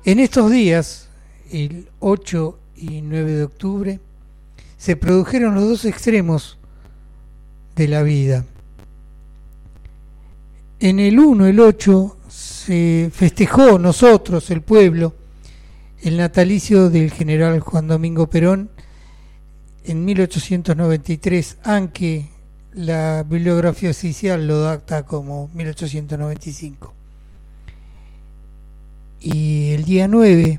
En estos días, el 8 y 9 de octubre, se produjeron los dos extremos de la vida. En el 1, el 8, se festejó nosotros, el pueblo, el natalicio del general Juan Domingo Perón en 1893, aunque la bibliografía oficial lo data como 1895. Y el día 9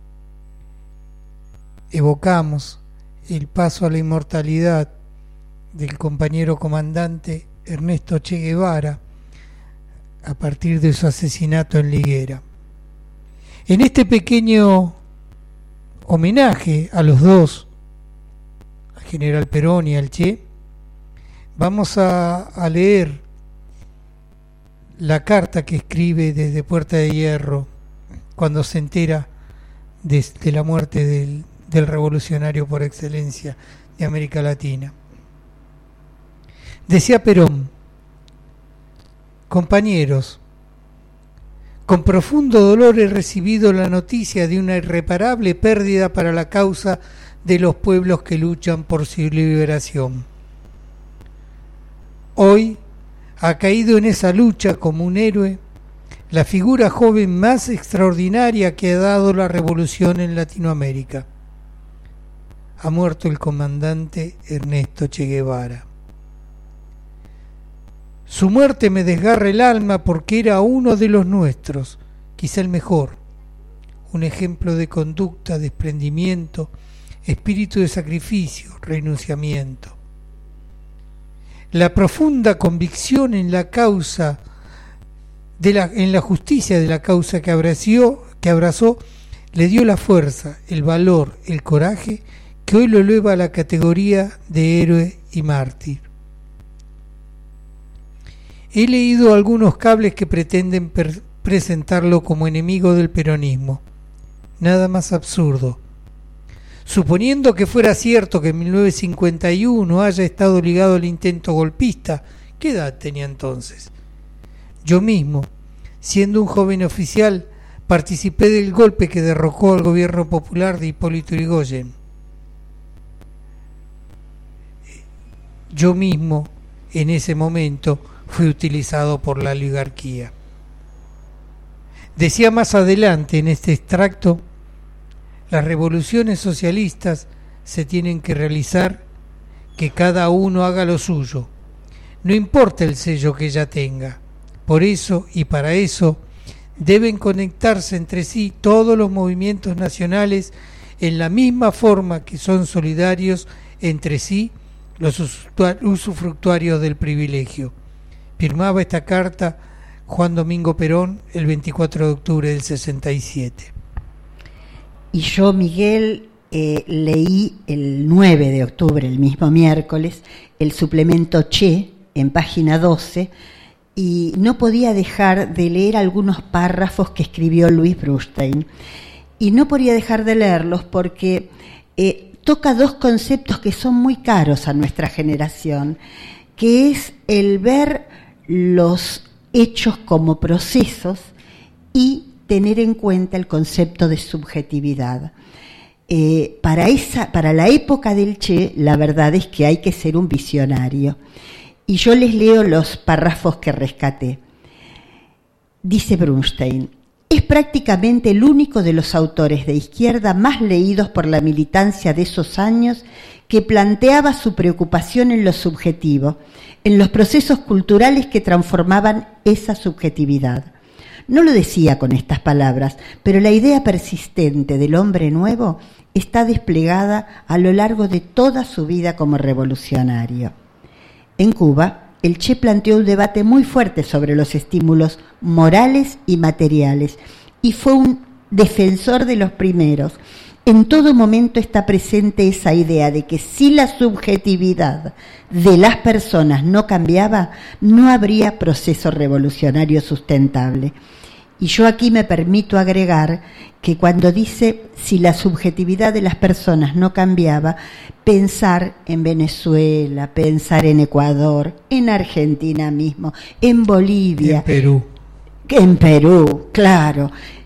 evocamos el paso a la inmortalidad del compañero comandante Ernesto Che Guevara a partir de su asesinato en Liguera. En este pequeño homenaje a los dos, al general Perón y al Che, vamos a leer la carta que escribe desde Puerta de Hierro cuando se entera de la muerte del revolucionario por excelencia de América Latina. Decía Perón: compañeros, con profundo dolor he recibido la noticia de una irreparable pérdida para la causa de los pueblos que luchan por su liberación. Hoy ha caído en esa lucha como un héroe la figura joven más extraordinaria que ha dado la revolución en Latinoamérica. Ha muerto el comandante Ernesto Che Guevara. Su muerte me desgarra el alma porque era uno de los nuestros, quizá el mejor, un ejemplo de conducta, desprendimiento, espíritu de sacrificio, renunciamiento. La profunda convicción en la causa en la justicia de la causa que abrazó, le dio la fuerza, el valor, el coraje que hoy lo eleva a la categoría de héroe y mártir. He leído algunos cables que pretenden presentarlo como enemigo del peronismo. Nada más absurdo. Suponiendo que fuera cierto que en 1951 haya estado ligado al intento golpista, ¿qué edad tenía entonces? Yo mismo, siendo un joven oficial, participé del golpe que derrocó al gobierno popular de Hipólito Yrigoyen. Yo mismo, en ese momento, fui utilizado por la oligarquía. Decía más adelante en este extracto: las revoluciones socialistas se tienen que realizar, que cada uno haga lo suyo, no importa el sello que ella tenga. Por eso y para eso deben conectarse entre sí todos los movimientos nacionales en la misma forma que son solidarios entre sí los usufructuarios del privilegio. Firmaba esta carta Juan Domingo Perón el 24 de octubre del 67. Y yo, Miguel, leí el 9 de octubre, el mismo miércoles, el suplemento Che en página 12, y no podía dejar de leer algunos párrafos que escribió Louis Brustein. Y no podía dejar de leerlos porque toca dos conceptos que son muy caros a nuestra generación, que es el ver los hechos como procesos y tener en cuenta el concepto de subjetividad. Para la época del Che, la verdad es que hay que ser un visionario. Y yo les leo los párrafos que rescaté. Dice Brunstein: es prácticamente el único de los autores de izquierda más leídos por la militancia de esos años que planteaba su preocupación en lo subjetivo, en los procesos culturales que transformaban esa subjetividad. No lo decía con estas palabras, pero la idea persistente del hombre nuevo está desplegada a lo largo de toda su vida como revolucionario. En Cuba, el Che planteó un debate muy fuerte sobre los estímulos morales y materiales y fue un defensor de los primeros. En todo momento está presente esa idea de que si la subjetividad de las personas no cambiaba, no habría proceso revolucionario sustentable. Y yo aquí me permito agregar que cuando dice si la subjetividad de las personas no cambiaba, pensar en Venezuela, pensar en Ecuador, en Argentina mismo, en Bolivia. En Perú. En Perú, claro.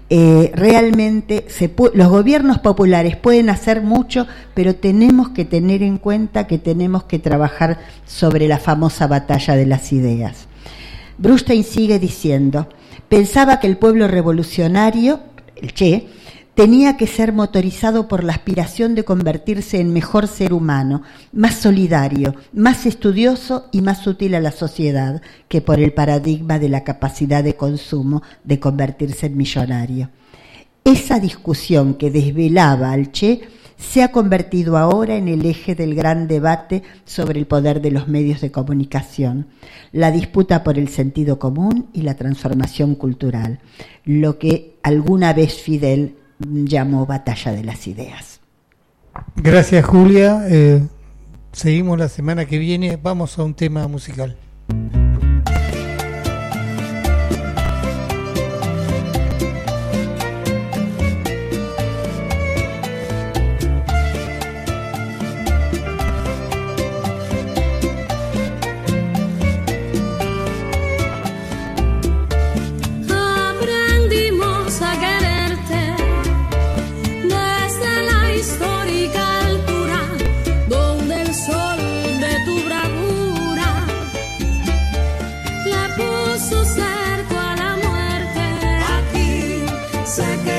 realmente los gobiernos populares pueden hacer mucho, pero tenemos que tener en cuenta que tenemos que trabajar sobre la famosa batalla de las ideas. Bernstein sigue diciendo: pensaba que el pueblo revolucionario, el Che, tenía que ser motorizado por la aspiración de convertirse en mejor ser humano, más solidario, más estudioso y más útil a la sociedad, que por el paradigma de la capacidad de consumo de convertirse en millonario. Esa discusión que desvelaba al Che se ha convertido ahora en el eje del gran debate sobre el poder de los medios de comunicación, la disputa por el sentido común y la transformación cultural, lo que alguna vez Fidel llamó batalla de las ideas. Gracias, Julia. Seguimos la semana que viene. Vamos a un tema musical. Sé que